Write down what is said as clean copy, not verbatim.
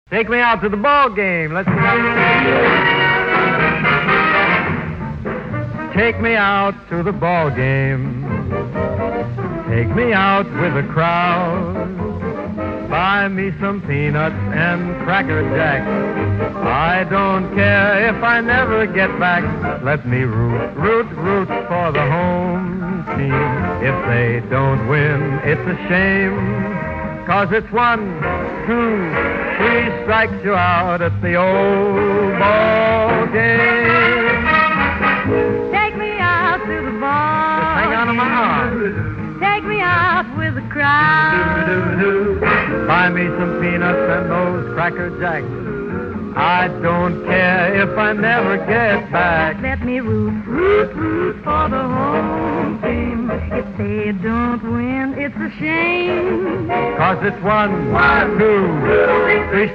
Take me out to the ball game. Let's Take me out to the ball game. Take me out with a crowd. Buy me some peanuts and Cracker Jack. I don't care if I never get back. Let me root for the home team. If they don't win, it's a shame. 'Cause it's 1, 2, 3 strikes you out at the old ball game. Take me out to the ball. Just hang on to my arm. Take me out with a crowd. Buy me some peanuts and those Cracker Jacks. I don't care if I never get back. Let me root for the home team. If they don't win, it's a shame. 'Cause it's 1, 2, 3